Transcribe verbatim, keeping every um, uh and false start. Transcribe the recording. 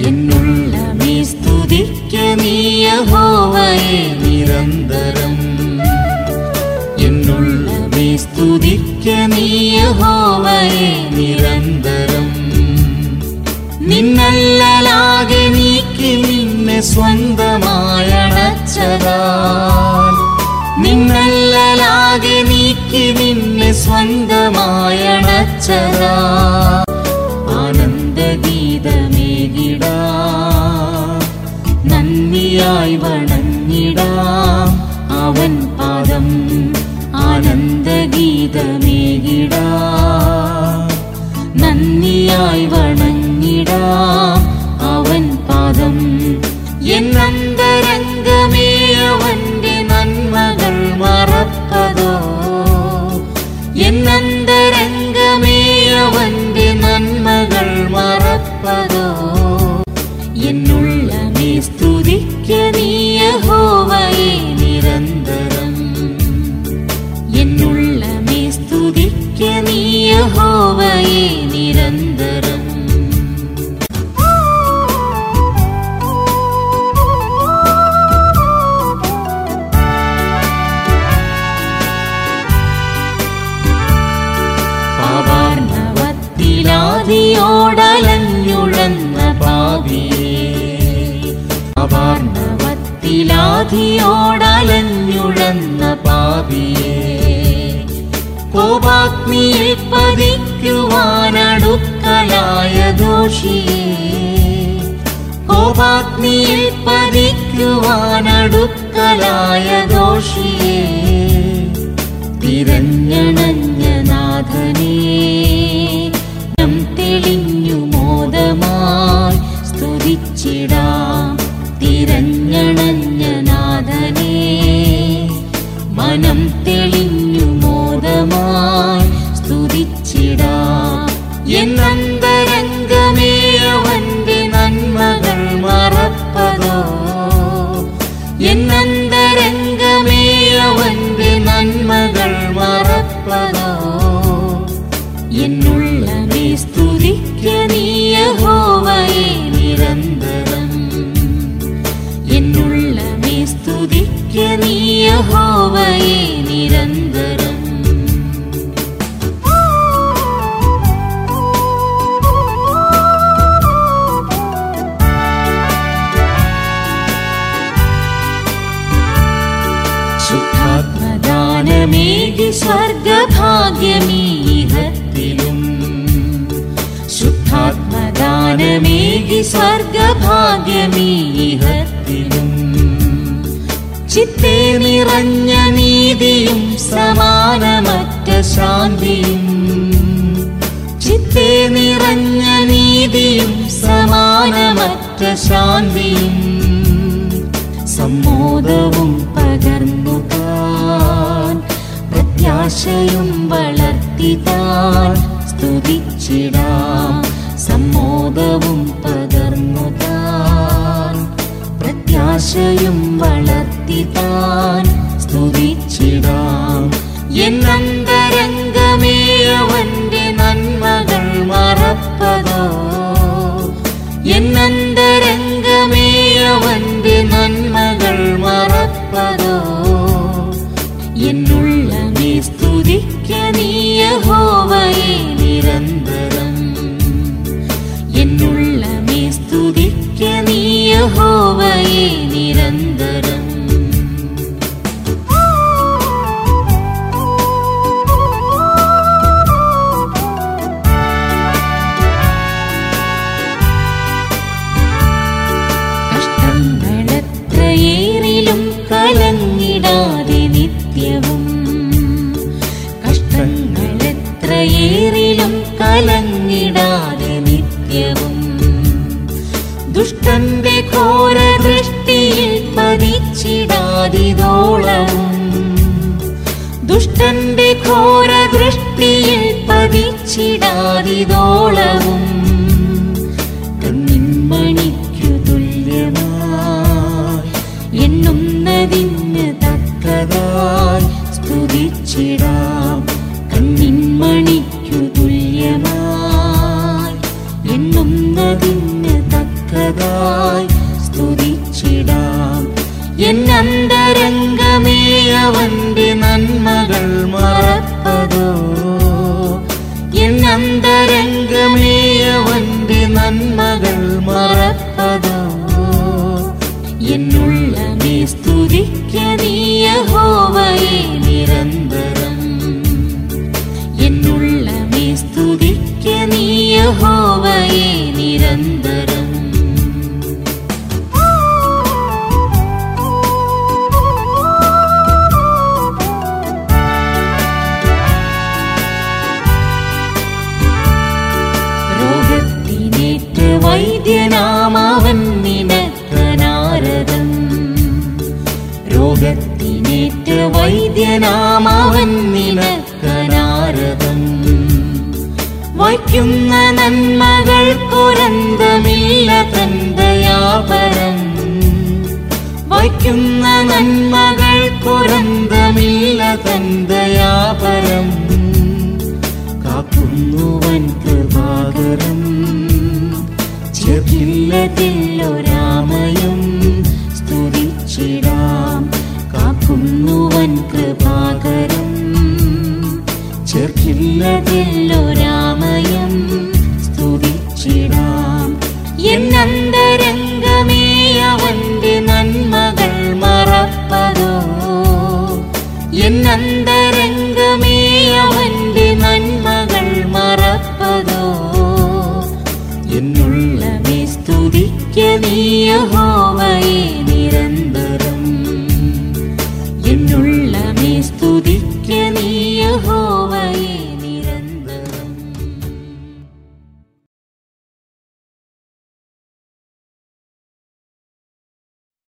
എന്നുള്ളമേ സ്തുതിക്ക നീ യഹോവയെ നിരന്തരം. എന്നുള്ളമേ സ്തുതിക്ക നീ യഹോവയെ നിരന്തരം. നിന്നല്ലാകെ നീക്കി നിന്നെ സ്വന്തമായണച്ചതാൽ. നിന്നല്ലാകെ നീക്കി നിന്നെ സ്വന്തമായണച്ചതാൽ. ആനന്ദഗീതമേകിടാം, നന്ദിയായി വണങ്ങിടാം അവൻ പാദം. ആനന്ദഗീതമേകിടാം, നന്ദിയായി വണങ്ങിടാം അവൻ പാദം. എന്നന്തരംഗമേ അവന്റെ നന്മകൾ മറപ്പതോ. എന്നന്തരംഗമേ അവന്റെ നന്മകൾ മറപ്പതോ. എന്നുള്ളമേ സ്തുതിക്ക നീ യഹോവയെ നിരന്തരം. എന്നുള്ളമേ സ്തുതിക്ക നീ യഹോവയെ നിരന്തരം. പാപാർണവത്തിലാദിയോടലഞ്ഞുഴന്ന പാപിയേ. പാപാർണവത്തിലാദിയോടലഞ്ഞുഴന്ന പാപിയേ. കോപാഗ്നിയിൽ പതിക്കുവാനടുക്കലായ ദോഷിയേ. കോപാഗ്നിയിൽ പതിക്കുവാനടുക്കലായ ദോഷിയേ. തിരഞ്ഞണഞ്ഞ നാഥനേ, നം തെളിഞ്ഞു മോദമായി സ്തുതിച്ചിടാം. തിരഞ്ഞണഞ്ഞ നാഥനേ, മനം തെളിഞ്ഞു മോദമായി സ്തുതിച്ചിടാം. എന്നന്തരംഗമേ അവന്റെ നന്മകൾ മറപ്പതോ. എന്നന്തരംഗമേ അവന്റെ നന്മകൾ മറപ്പതോ. എന്നുള്ളമേ സ്തുതിക്ക നീ യഹോവയെ നിരന്തരം. എന്നുള്ളമേ സ്തുതിക്ക നീ യഹോവയെ നിരന്തരം. ശുദ്ധാത്മദാനമേകി സ്വർഗഭാഗ്യമീഹത്തിലും. ശുദ്ധാത്മദാനമേകി സ്വർഗഭാഗ്യമീഹത്തിലും. ചിത്തേ നിറഞ്ഞ നീതിയും സമാനമറ്റ ശാന്തിയും. ചിത്തേ നിറഞ്ഞ നീതിയും സമാനമറ്റ ശാന്തിയും. സമ്മോദവും പകർന്നു താൻ, പ്രത്യാശയും വളർത്തി താൻ സ്തുതിച്ചിടാം. സമ്മോദവും പകർന്നു താൻ, പ്രത്യാശയും വളർത്തി താൻ സ്തുതിച്ചിടാം. എന്നന്തരംഗമേ അവന്റെ നന്മകൾ മറപ്പതോ. എന്നന്തരംഗമേ അവന്റെ നന്മകൾ മറപ്പതോ. എന്നുള്ളമേ സ്തുതിക്ക നീ യഹോവയെ നിരന്തരം. എന്നുള്ളമേ സ്തുതിക്ക നീ യഹോവയെ നിരന്തരം. കഷ്ടങ്ങളെത്രയേറിലും കലങ്ങിടാതെ നിത്യവും. കഷ്ടങ്ങളെത്രയേറിലും കലങ്ങിടാതെ നിത്യവും. ദുഷ്ടന്റെ ഘോര ദൃഷ്ടിയിൽ പതിച്ചിടാതിതോളവും. ദുഷ്ടന്റെ ഘോര ദൃഷ്ടിയിൽ പതിച്ചിടാതിതോളവും. കണ്ണിൻമണിക്കു തുല്യമായി എണ്ണുന്നതിന് തക്കതായി സ്തുതിച്ചിടാം. കണ്ണിൻമണിക്കു തുല്യമായി എണ്ണുന്നതിന് തക്ക തക്കതായി സ്തുതിച്ചിടാം. എന്നന്തരംഗമേ അവന്റെ നന്മകൾ മറപ്പതോ, എന്നന്തരംഗമേ അവന്റെ നന്മകൾ മറപ്പതോ. എന്നുള്ളമേ സ്തുതിക്ക നീ യഹോവയെ നിരന്തരം, എന്നുള്ളമേ സ്തുതിക്ക നീ യഹോവയെ നിരന്തരം. രോഗത്തിനേറ്റ വൈദ്യനാമവൻ നിനക്കനാരദം, രോഗത്തിനേറ്റ വൈദ്യനാമവൻ നിനക്കനാരദം. വയ്ക്കുന്ന നന്മകൾക്കൊരന്തമില്ല തന്തയാപരം, വയ്ക്കുന്ന നന്മകൾക്കൊരന്തമില്ല തന്തയാപരം. കാക്കുന്നുവൻ കൃപാകരം, ചെറുകില്ലതില്ലൊരാമയം സ്തുതിച്ചിടാം. കാക്കുന്നുവൻ കൃപാകരം, ചെറുകില്ലതില്ലൊരാമയം സ്തുതിച്ചിടാം. എന്നന്തരംഗമേ അവന്റെ നന്മകൾ മറപ്പതോ, എന്നന്തരംഗമേ അവന്റെ നന്മകൾ മറപ്പതോ. എന്നുള്ളമേ സ്തുതിക്ക നീ യഹോവയെ നിരന്തരം, എന്നുള്ളമേ സ്തുതിക്ക നീ യഹോവ